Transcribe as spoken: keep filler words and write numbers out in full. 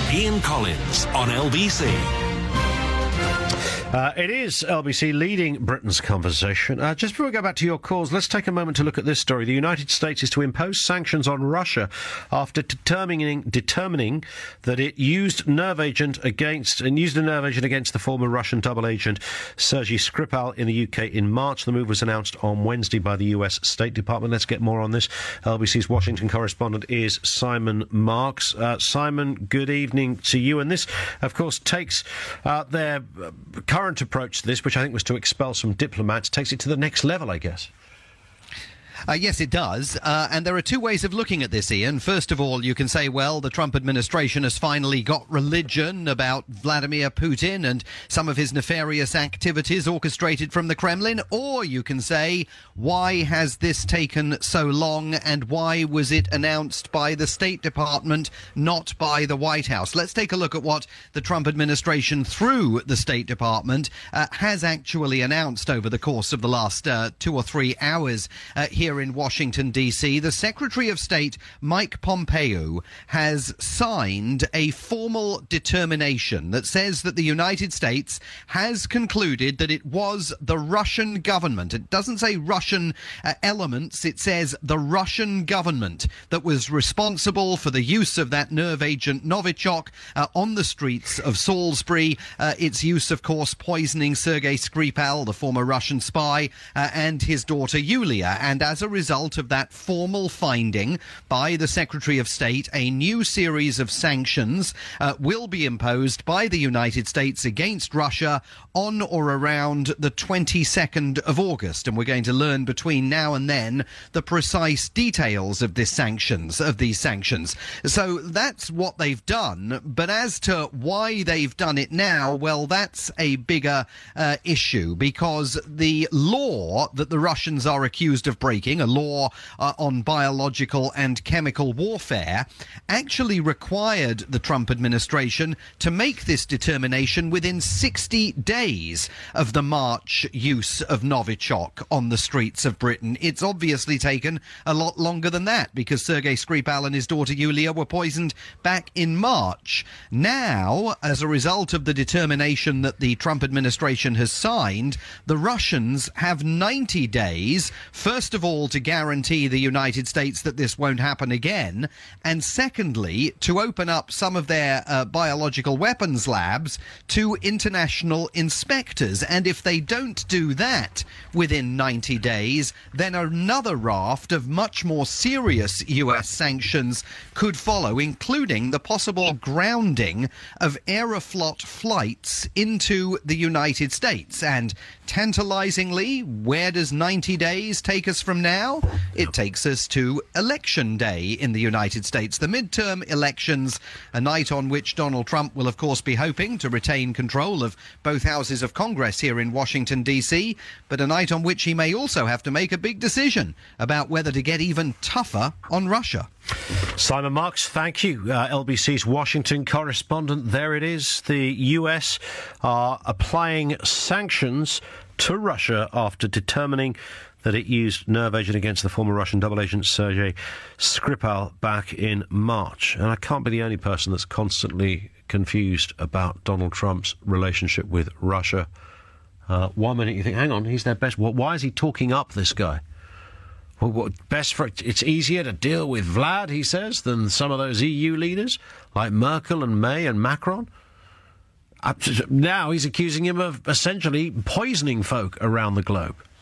Ian Collins on L B C. Uh, it is L B C leading Britain's conversation. Uh, just before we go back to your calls, let's take a moment to look at this story. The United States is to impose sanctions on Russia after determining determining that it used nerve agent against and used a nerve agent against the former Russian double agent Sergei Skripal in the U K in March. The move was announced on Wednesday by the U S State Department. Let's get more on this. L B C's Washington correspondent is Simon Marks. Uh, Simon, good evening to you. And this, of course, takes uh, their uh, current approach to this, which I think was to expel some diplomats, takes it to the next level, I guess. Uh, yes, it does. Uh, and there are two ways of looking at this, Ian. First of all, you can say, well, the Trump administration has finally got religion about Vladimir Putin and some of his nefarious activities orchestrated from the Kremlin. Or you can say, why has this taken so long and why was it announced by the State Department, not by the White House? Let's take a look at what the Trump administration, through the State Department, uh, has actually announced over the course of the last uh, two or three hours uh, here in Washington, D C. The Secretary of State, Mike Pompeo, has signed a formal determination that says that the United States has concluded that it was the Russian government. It doesn't say Russian uh, elements. It says the Russian government that was responsible for the use of that nerve agent Novichok uh, on the streets of Salisbury. Uh, its use, of course, poisoning Sergei Skripal, the former Russian spy, uh, and his daughter Yulia. And as As a result of that formal finding by the Secretary of State, a new series of sanctions uh, will be imposed by the United States against Russia on or around the twenty-second of August. And we're going to learn between now and then the precise details of this sanctions, of these sanctions. So that's what they've done. But as to why they've done it now, well, that's a bigger uh, issue, because the law that the Russians are accused of breaking, a law uh, on biological and chemical warfare, actually required the Trump administration to make this determination within sixty days of the March use of Novichok on the streets of Britain. It's obviously taken a lot longer than that, because Sergei Skripal and his daughter Yulia were poisoned back in March. Now, as a result of the determination that the Trump administration has signed, the Russians have ninety days, first of all, to guarantee the United States that this won't happen again, and secondly, to open up some of their uh, biological weapons labs to international inspectors. And if they don't do that within ninety days, then another raft of much more serious U S sanctions could follow, including the possible grounding of Aeroflot flights into the United States. And tantalizingly, where does ninety days take us from now? It takes us to Election Day in the United States, the midterm elections, a night on which Donald Trump will, of course, be hoping to retain control of both houses of Congress here in Washington, D C, but a night on which he may also have to make a big decision about whether to get even tougher on Russia. Simon Marks, thank you. Uh, L B C's Washington correspondent. There it is. The U S are applying sanctions to Russia after determining that it used nerve agent against the former Russian double agent Sergei Skripal back in March. And I can't be the only person that's constantly confused about Donald Trump's relationship with Russia. Uh, one minute you think, hang on, he's their best. Well, why is he talking up this guy? Well, what, best for it's easier to deal with Vlad, he says, than some of those E U leaders like Merkel and May and Macron. Up to, now he's accusing him of essentially poisoning folk around the globe.